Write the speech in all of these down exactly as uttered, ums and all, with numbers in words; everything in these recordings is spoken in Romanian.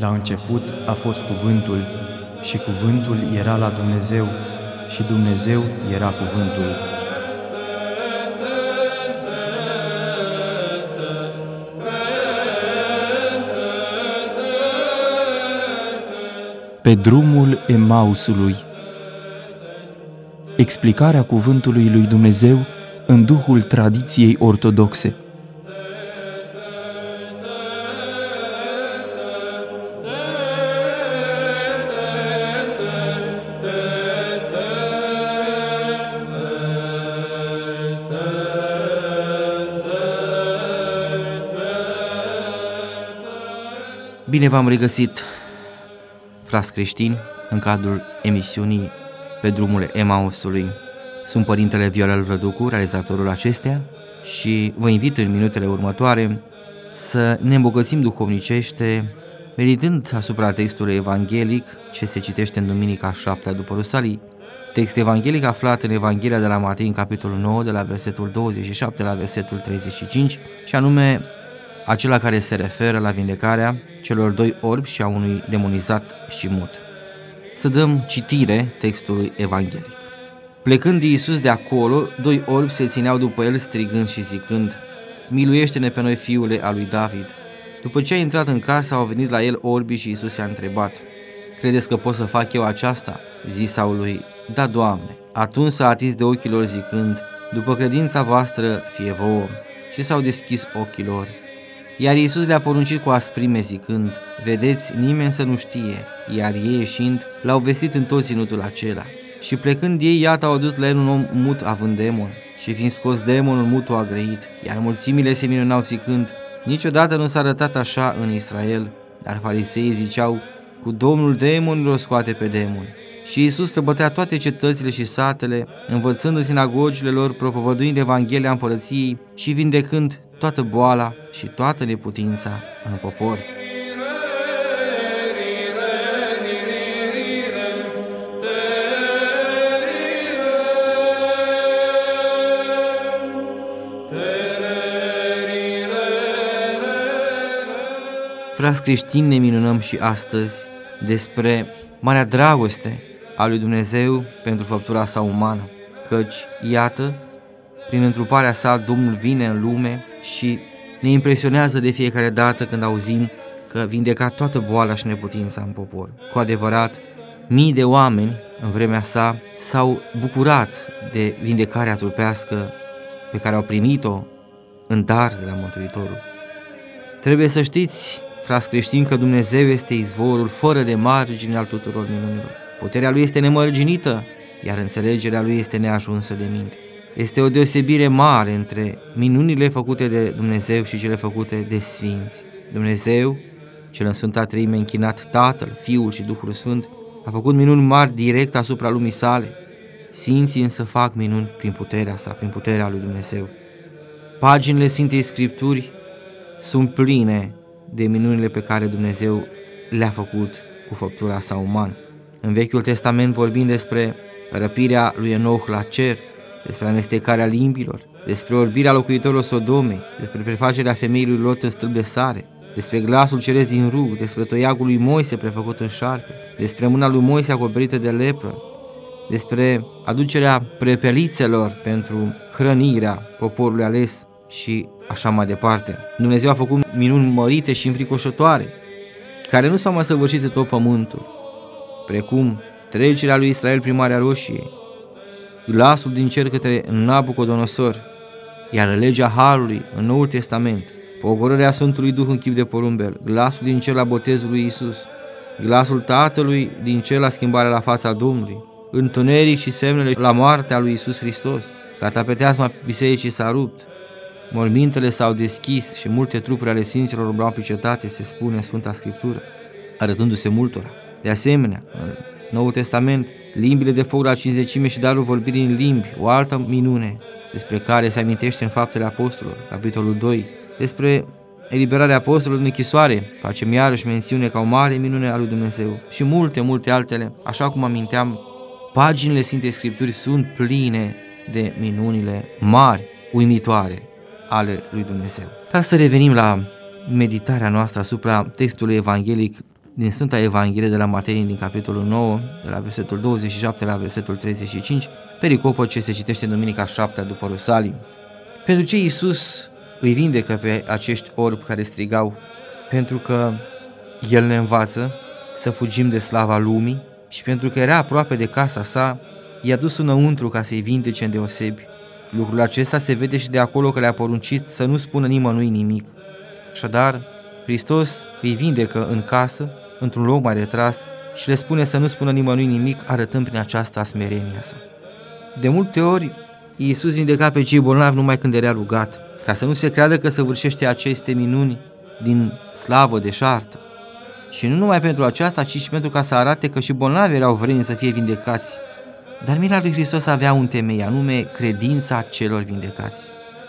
La început a fost Cuvântul și Cuvântul era la Dumnezeu și Dumnezeu era Cuvântul. Pe drumul Emausului. Explicarea cuvântului lui Dumnezeu în duhul tradiției ortodoxe. Bine v-am regăsit, frați creștini, în cadrul emisiunii Pe drumul Emausului. Sunt Părintele Viorel Vrăducu, realizatorul acesteia, și vă invit în minutele următoare să ne îmbogățim duhovnicește, meditând asupra textului evanghelic ce se citește în Duminica a șaptea după Rusalii, text evanghelic aflat în Evanghelia de la Matei, în capitolul nouă, de la versetul douăzeci și șapte la versetul treizeci și cinci, și anume acela care se referă la vindecarea celor doi orbi și a unui demonizat și mut. Să dăm citire textului evanghelic. Plecând Iisus de acolo, doi orbi se țineau după el, strigând și zicând: Miluiește-ne pe noi, fiule al lui David. După ce a intrat în casă, au venit la el orbii și Iisus i-a întrebat: Credeți că pot să fac eu aceasta? Zisau lui: Da, Doamne. Atunci s-a atins de ochii lor zicând: După credința voastră fie vouă. Și s-au deschis ochii lor. Iar Iisus le-a poruncit cu asprime zicând: Vedeți, nimeni să nu știe. Iar ei ieșind, l-au vestit în tot ținutul acela. Și plecând ei, iată, au adus la el un om mut având demon. Și fiind scos demonul, mutul a grăit. Iar mulțimile se minunau zicând: Niciodată nu s-a arătat așa în Israel. Dar fariseii ziceau: Cu domnul demonilor scoate pe demon. Și Iisus străbătea toate cetățile și satele, învățând în sinagogile lor, propovăduind Evanghelia Împărăției și vindecând toată boala și toată neputința în popor. Frați creștini, ne minunăm și astăzi despre marea dragoste a lui Dumnezeu pentru făptura sa umană, căci, iată, prin întruparea sa, Domnul vine în lume și ne impresionează de fiecare dată când auzim că vindeca toată boala și neputința în popor. Cu adevărat, mii de oameni în vremea sa s-au bucurat de vindecarea trupească pe care au primit-o în dar de la Mântuitorul. Trebuie să știți, frați creștini, că Dumnezeu este izvorul fără de margini al tuturor minunilor. Puterea Lui este nemărginită, iar înțelegerea Lui este neajunsă de minte. Este o deosebire mare între minunile făcute de Dumnezeu și cele făcute de sfinți. Dumnezeu, cel în Sfânta Treime închinat Tatăl, Fiul și Duhul Sfânt, a făcut minuni mari direct asupra lumii sale. Sfinții însă fac minuni prin puterea sa, prin puterea lui Dumnezeu. Paginile Sfintei Scripturi sunt pline de minunile pe care Dumnezeu le-a făcut cu făptura sa umană. În Vechiul Testament vorbim despre răpirea lui Enoch la cer, despre amestecarea limbilor, despre orbirea locuitorilor Sodomei, despre prefacerea femeii lui Lot în stâlp de sare, despre glasul ceresc din rug, despre toiagul lui Moise prefăcut în șarpe, despre mâna lui Moise acoperită de lepră, despre aducerea prepelițelor pentru hrănirea poporului ales și așa mai departe. Dumnezeu a făcut minuni mărite și înfricoșătoare, care nu s-au mai săvârșit în tot pământul, precum trecerea lui Israel prin Marea Roșie, glasul din cer către Nabucodonosor, iar legea Harului în Noul Testament, pogorârea Sfântului Duh în chip de porumbel, glasul din cer la botezul lui Iisus, glasul Tatălui din cer la schimbarea la fața Domnului, întuneric și semnele la moartea lui Iisus Hristos, catapeteasma bisericii s-a rupt, mormintele s-au deschis și multe trupuri ale sfinților umblau pe cetate, se spune în Sfânta Scriptură, arătându-se multora. De asemenea, în Noul Testament, limbile de foc la cincizecime și darul vorbirii în limbi, o altă minune despre care se amintește în Faptele Apostolilor, capitolul doi, despre eliberarea apostolilor în închisoare, facem iarăși mențiune ca o mare minune a lui Dumnezeu și multe, multe altele. Așa cum aminteam, paginile Sfintei Scripturi sunt pline de minunile mari, uimitoare ale lui Dumnezeu. Dar să revenim la meditarea noastră asupra textului evanghelic din Sfânta Evanghelie de la Matei din capitolul nouă, de la versetul douăzeci și șapte la versetul treizeci și cinci, pericopă ce se citește în duminica șaptea după Rusalii. Pentru ce Iisus îi vindecă pe acești orbi care strigau? Pentru că El ne învață să fugim de slava lumii și pentru că era aproape de casa sa, i-a dus înăuntru ca să-i vindece îndeosebi. Lucrul acesta se vede și de acolo că le-a poruncit să nu spună nimănui nimic. Așadar, Hristos îi vindecă în casă, într-un loc mai retras, și le spune să nu spună nimănui nimic, arătând prin aceasta smerenia sa. De multe ori, Iisus vindeca pe cei bolnavi numai când era rugat, ca să nu se creadă că săvârșește aceste minuni din slavă deșartă. Și nu numai pentru aceasta, ci și pentru ca să arate că și bolnavi erau vreni să fie vindecați. Dar mila lui Hristos avea un temei, anume credința celor vindecați.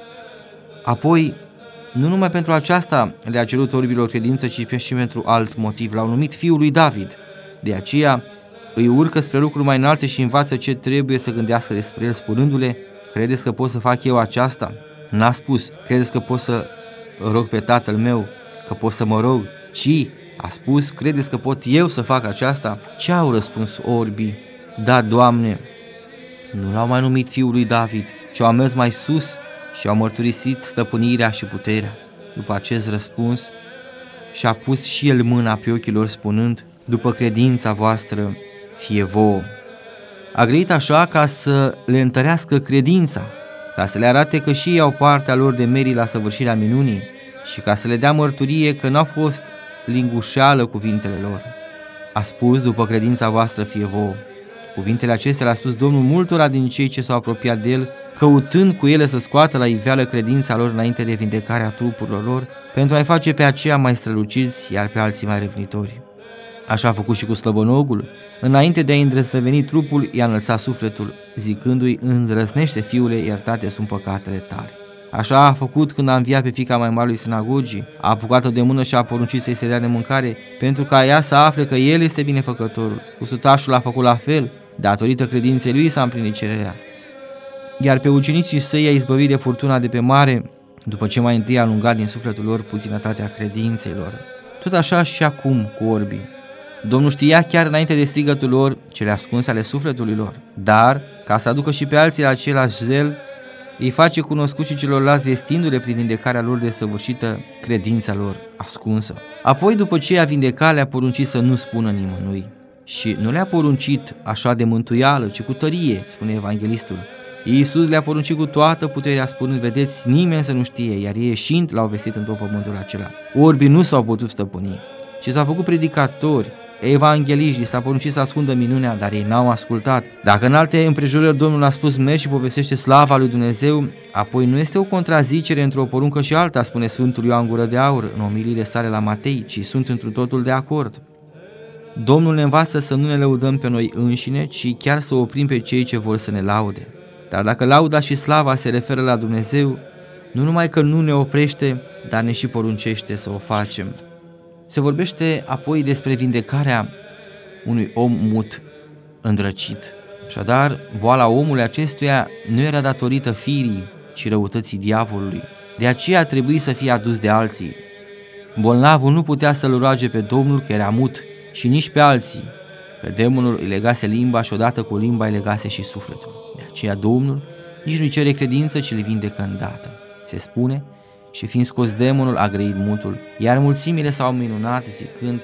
Apoi, nu numai pentru aceasta le-a cerut orbilor credință, ci și pentru alt motiv. L-au numit fiul lui David. De aceea îi urcă spre lucruri mai înalte și învață ce trebuie să gândească despre el, spunându-le: credeți că pot să fac eu aceasta? N-a spus: credeți că pot să rog pe tatăl meu, că pot să mă rog, ci a spus: credeți că pot eu să fac aceasta? Ce au răspuns orbii? Da, Doamne. Nu l-au mai numit fiul lui David, ci au mers mai sus și au mărturisit stăpânirea și puterea. După acest răspuns, și-a pus și el mâna pe ochii lor, spunând: după credința voastră fie vouă. A grăit așa ca să le întărească credința, ca să le arate că și ei au partea lor de merit la săvârșirea minunii și ca să le dea mărturie că n-au fost lingușeală cuvintele lor. A spus: după credința voastră fie vouă. Cuvintele acestea le-a spus Domnul multora din cei ce s-au apropiat de el, căutând cu ele să scoată la iveală credința lor înainte de vindecarea trupurilor lor, pentru a-i face pe aceia mai străluciți, iar pe alții mai revnitori. Așa a făcut și cu slăbănogul. Înainte de a-i îndrăznăveni trupul, i-a înălțat sufletul, zicându-i: îndrăznește, fiule, iertate sunt păcatele tale. Așa a făcut când a înviat pe fiica mai mare lui sinagogii, a apucat-o de mână și a poruncit să-i se dea de mâncare, pentru ca ea să afle că el este binefăcătorul. Cu sutașul a făcut la fel, datorită credinței lui s-a împlinit cererea. Iar pe ucenicii săi i-a izbăvit de furtuna de pe mare, după ce mai întâi a alungat din sufletul lor puținătatea credinței lor. Tot așa și acum cu orbii. Domnul știa chiar înainte de strigătul lor cele ascunse ale sufletului lor, dar, ca să aducă și pe alții la același zel, îi face cunoscut și celorlalți, vestindu-le prin vindecarea lor de săvârșită credința lor ascunsă. Apoi, după ce i-a vindecat, le-a poruncit să nu spună nimănui. Și nu le-a poruncit așa de mântuială, ci cu tărie, spune evanghelistul. Iisus le-a poruncit cu toată puterea, spunând: vedeți, nimeni să nu știe, iar ei ieșind l-au vestit în tot pământul acela. Orbii nu s-au putut stăpâni și s-au făcut predicatori, evangheliști, s-a poruncit să ascundă minunea, dar ei n-au ascultat. Dacă în alte împrejurări Domnul a spus: mergi și povestește slava lui Dumnezeu, apoi nu este o contrazicere între o poruncă și alta, spune Sfântul Ioan Gură de Aur în omiliile sale la Matei, ci sunt întru totul de acord. Domnul ne învață să nu ne lăudăm pe noi înșine, ci chiar să oprim pe cei ce vor să ne laude. Dar dacă lauda și slava se referă la Dumnezeu, nu numai că nu ne oprește, dar ne și poruncește să o facem. Se vorbește apoi despre vindecarea unui om mut, îndrăcit. Așadar, boala omului acestuia nu era datorită firii, ci răutății diavolului. De aceea a trebuit să fie adus de alții. Bolnavul nu putea să-l roage pe Domnul, că era mut, și nici pe alții, că demonul îi legase limba și odată cu limba îi legase și sufletul. De aceea Domnul nici nu-i cere credință, ci îl vindecă îndată. Se spune: și fiind scos demonul, a grăit mutul, iar mulțimile s-au minunat zicând: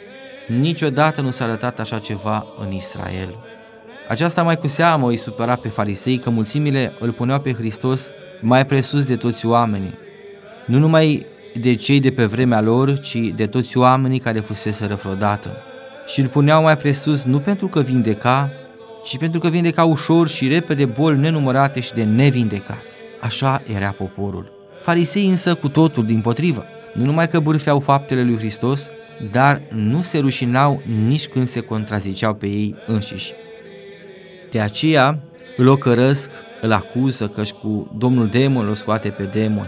niciodată nu s-a arătat așa ceva în Israel. Aceasta mai cu seamă îi supăra pe farisei, că mulțimile îl puneau pe Hristos mai presus de toți oamenii, nu numai de cei de pe vremea lor, ci de toți oamenii care fuseseră vreodată. Și îl puneau mai presus nu pentru că vindeca, ci pentru că vindeca ușor și repede boli nenumărate și de nevindecat. Așa era poporul. Farisei însă cu totul dimpotrivă. Nu numai că bârfeau faptele lui Hristos, dar nu se rușinau nici când se contraziceau pe ei înșiși. De aceea îl ocărăsc, îl acuză, căci cu domnul demon îl scoate pe demon.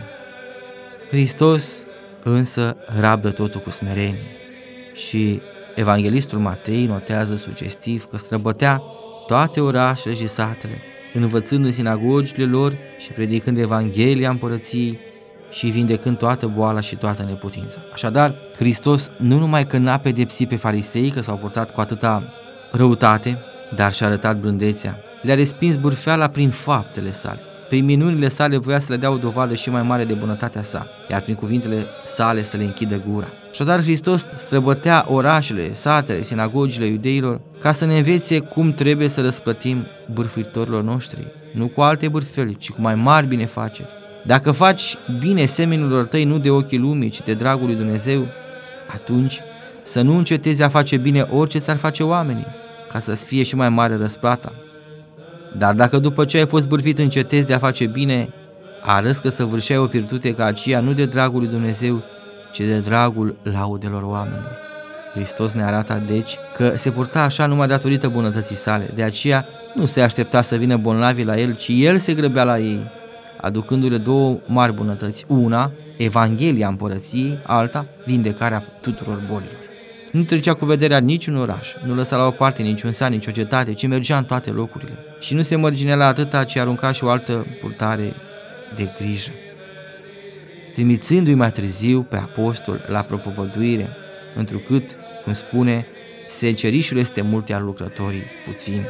Hristos însă rabdă totul cu smerenie. Și evanghelistul Matei notează sugestiv că străbătea toate orașele și satele, învățând în sinagogile lor și predicând Evanghelia Împărăției, și vindecând toată boala și toată neputința. Așadar, Hristos nu numai că n-a pedepsit pe farisei că s-au purtat cu atâta răutate, dar și-a arătat blândețea. Le-a respins bârfeala prin faptele sale. Prin minunile sale voia să le dea o dovadă și mai mare de bunătatea sa, iar prin cuvintele sale să le închidă gura. Așadar, Hristos străbătea orașele, satele, sinagogile iudeilor ca să ne învețe cum trebuie să răsplătim bârfitorilor noștri, nu cu alte bârfeli, ci cu mai mari binefaceri. Dacă faci bine semenilor tăi nu de ochii lumii, ci de dragul lui Dumnezeu, atunci să nu încetezi a face bine orice ți-ar face oamenii, ca să-ți fie și mai mare răsplata. Dar dacă după ce ai fost bârfit încetezi de a face bine, arăți că săvârșeai o virtute ca aceea nu de dragul lui Dumnezeu, ci de dragul laudelor oamenilor. Hristos ne arată deci că se purta așa numai datorită bunătății sale, de aceea nu se aștepta să vină bolnavii la el, ci el se grăbea la ei, aducându-le două mari bunătăți, una, Evanghelia împărăției, alta, vindecarea tuturor bolilor. Nu trecea cu vederea niciun oraș, nu lăsa la o parte niciun sat, nicio cetate, ci mergea în toate locurile și nu se mărginea la atâta, ci arunca și o altă purtare de grijă. Trimițându-i mai târziu pe apostol la propovăduire, întrucât, cum spune, secerișul este mult, iar lucrătorii puțini.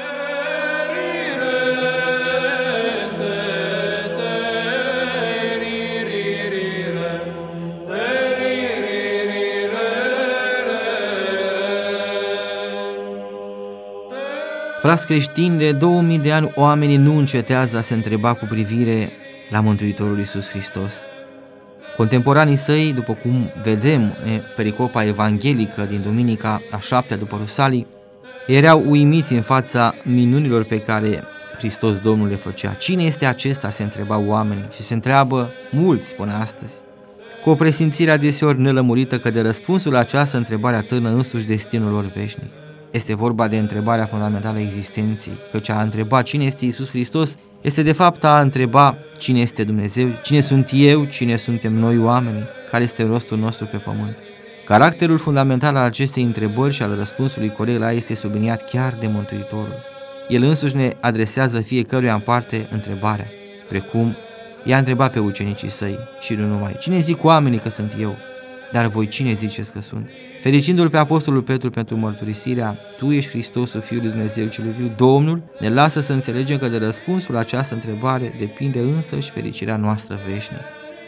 Frați creștini, de două mii de ani oamenii nu încetează a se întreba cu privire la Mântuitorul Iisus Hristos. Contemporanii săi, după cum vedem în pericopa evanghelică din duminica a șaptea după Rusalii, erau uimiți în fața minunilor pe care Hristos Domnul le făcea. Cine este acesta? Se întrebau oamenii și se întreabă mulți până astăzi, cu o presimțire adeseori nelămurită că de răspunsul la această întrebare atârnă însuși destinul lor veșnic. Este vorba de întrebarea fundamentală a existenței, căci a întreba cine este Iisus Hristos este de fapt a întreba cine este Dumnezeu, cine sunt eu, cine suntem noi oamenii, care este rostul nostru pe pământ. Caracterul fundamental al acestei întrebări și al răspunsului corect la ea este subliniat chiar de Mântuitorul. El însuși ne adresează fiecăruia în parte întrebarea, precum i-a întrebat pe ucenicii săi și nu numai, cine zic oamenii că sunt eu, dar voi cine ziceți că sunt? Fericindu-l pe apostolul Petru pentru mărturisirea, tu ești Hristosul Fiul lui Dumnezeu cel viu, Domnul ne lasă să înțelegem că de răspunsul la această întrebare depinde însăși fericirea noastră veșnică.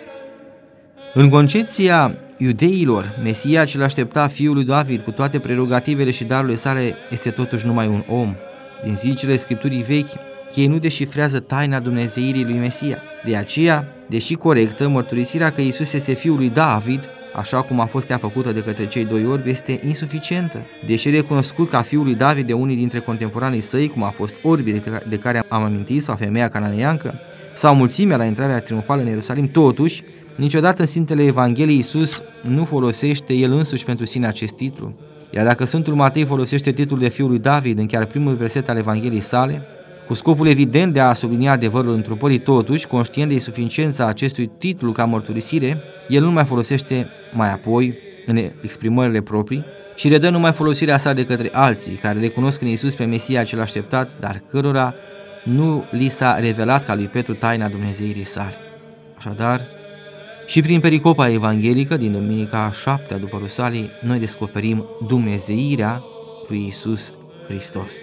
În concepția iudeilor, Mesia cel aștepta Fiul lui David cu toate prerogativele și darurile sale este totuși numai un om. Din zicile Scripturii vechi, ei nu deșifrează taina dumnezeirii lui Mesia. De aceea, deși corectă, mărturisirea că Iisus este Fiul lui David, așa cum a fost ea făcută de către cei doi orbi, este insuficientă. Deși recunoscut ca fiul lui David de unii dintre contemporanii săi, cum a fost orbii de care am amintit, sau femeia cananeiancă, sau mulțimea la intrarea triumfală în Ierusalim, totuși, niciodată în Sfintele Evangheliei Iisus nu folosește el însuși pentru sine acest titlu. Iar dacă Sfântul Matei folosește titlul de Fiul lui David în chiar primul verset al Evangheliei sale, cu scopul evident de a sublinia adevărul întrupării, totuși, conștient de insuficiența acestui titlu ca mărturisire, el nu mai folosește mai apoi în exprimările proprii, ci redă numai folosirea sa de către alții, care recunosc în Iisus pe Mesia cel așteptat, dar cărora nu li s-a revelat ca lui Petru taina dumnezeirii sale. Așadar, și prin pericopa evanghelică din duminica a șaptea după Rusalii, noi descoperim dumnezeirea lui Iisus Hristos.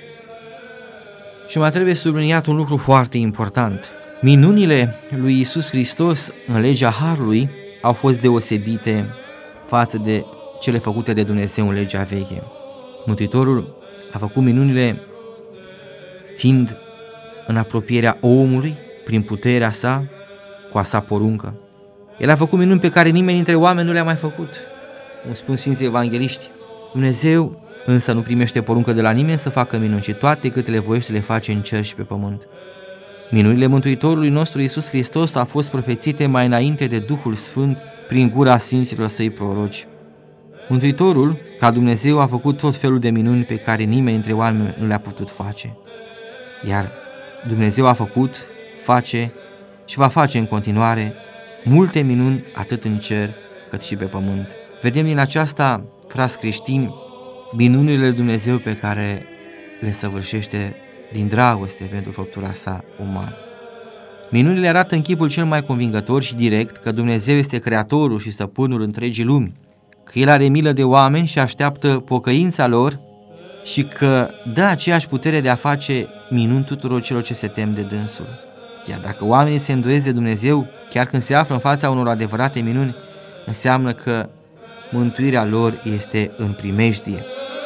Și mai trebuie subliniat un lucru foarte important. Minunile lui Iisus Hristos în legea Harului au fost deosebite față de cele făcute de Dumnezeu în legea veche. Mântuitorul a făcut minunile fiind în apropierea omului, prin puterea sa, cu a sa poruncă. El a făcut minuni pe care nimeni dintre oameni nu le-a mai făcut, cum spun Sfinții Evangeliști. Dumnezeu însă nu primește poruncă de la nimeni să facă minuni, ci toate câte le voiește le face în cer și pe pământ. Minunile Mântuitorului nostru Iisus Hristos au fost profețite mai înainte de Duhul Sfânt prin gura sfinților săi proroci. Mântuitorul, ca Dumnezeu, a făcut tot felul de minuni pe care nimeni dintre oameni nu le-a putut face. Iar Dumnezeu a făcut, face și va face în continuare multe minuni atât în cer cât și pe pământ. Vedem din aceasta, frați creștini, minunile lui Dumnezeu pe care le săvârșește din dragoste pentru făptura sa umană. Minunile arată în chipul cel mai convingător și direct că Dumnezeu este creatorul și stăpânul întregii lumi, că El are milă de oameni și așteaptă pocăința lor și că dă aceeași putere de a face minuni tuturor celor ce se tem de dânsul. Iar dacă oamenii se îndoiesc de Dumnezeu, chiar când se află în fața unor adevărate minuni, înseamnă că mântuirea lor este în primejdie.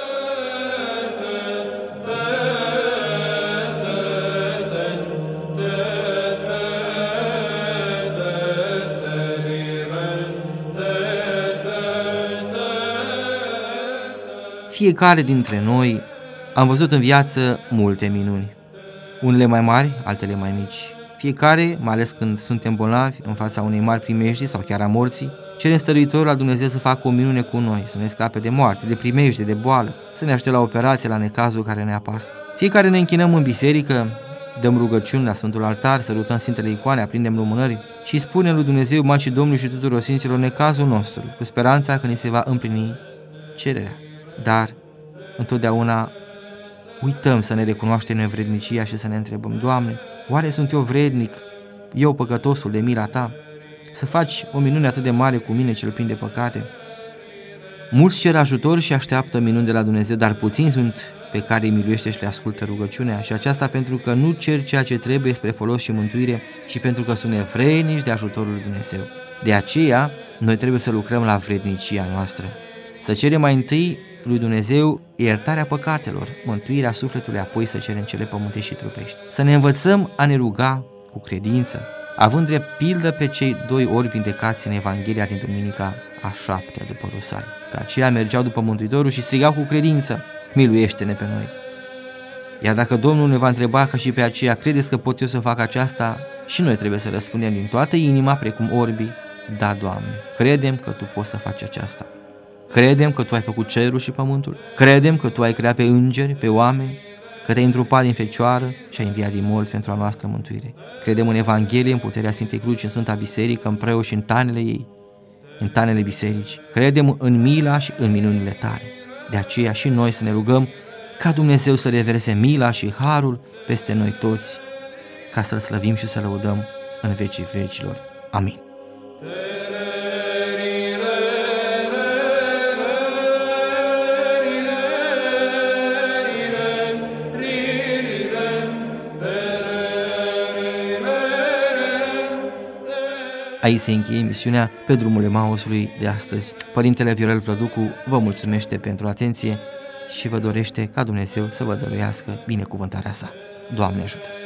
Fiecare dintre noi am văzut în viață multe minuni, unele mai mari, altele mai mici. Fiecare, mai ales când suntem bolnavi, în fața unei mari primejdii sau chiar a morții, cerem stăruitor la Dumnezeu să facă o minune cu noi, să ne scape de moarte, de primejdie, de boală, să ne ajute la operație, la necazul care ne apasă. Fiecare ne închinăm în biserică, dăm rugăciuni la Sfântul Altar, sărutăm Sfintele Icoane, aprindem lumânări și spunem lui Dumnezeu, Maicii Domnului și tuturor Sfinților necazul nostru, cu speranța că ni se va împlini cererea. Dar întotdeauna uităm să ne recunoaștem nevrednicia și să ne întrebăm, Doamne, oare sunt eu vrednic, eu păcătosul, de mila Ta, să faci o minune atât de mare cu mine cel plin de păcate? Mulți cer ajutor și așteaptă minuni de la Dumnezeu, dar puțini sunt pe care îi miluiește și le ascultă rugăciunea, și aceasta pentru că nu cer ceea ce trebuie spre folos și mântuire, ci pentru că sunt nevrednici de ajutorul lui Dumnezeu. De aceea, noi trebuie să lucrăm la vrednicia noastră, să cerem mai întâi lui Dumnezeu iertarea păcatelor, mântuirea sufletului, apoi să cerem cele pământești și trupești. Să ne învățăm a ne ruga cu credință, având drept pildă pe cei doi orbi vindecați în Evanghelia din Duminica a șaptea după Rusalii, că aceia mergeau după Mântuitorul și strigau cu credință, miluiește-ne pe noi. Iar dacă Domnul ne va întreba ca și pe aceea, credeți că pot eu să fac aceasta? Și noi trebuie să răspundem din toată inima, precum orbii, da, Doamne, credem că Tu poți să faci aceasta. Credem că Tu ai făcut cerul și pământul, credem că Tu ai creat pe îngeri, pe oameni, că Te-ai întrupat din Fecioară și ai înviat din morți pentru a noastră mântuire. Credem în Evanghelie, în puterea Sfintei Cruci, în Sfânta Biserică, în preoți și în tainele ei, în tainele bisericii. Credem în mila și în minunile Tale. De aceea și noi să ne rugăm ca Dumnezeu să reverse mila și harul peste noi toți, ca să-L slăvim și să lăudăm în vecii vecilor. Amin. Aici se încheie emisiunea Pe drumul Emausului de astăzi. Părintele Viorel Vlăducu vă mulțumește pentru atenție și vă dorește ca Dumnezeu să vă dăruiască binecuvântarea sa. Doamne ajută!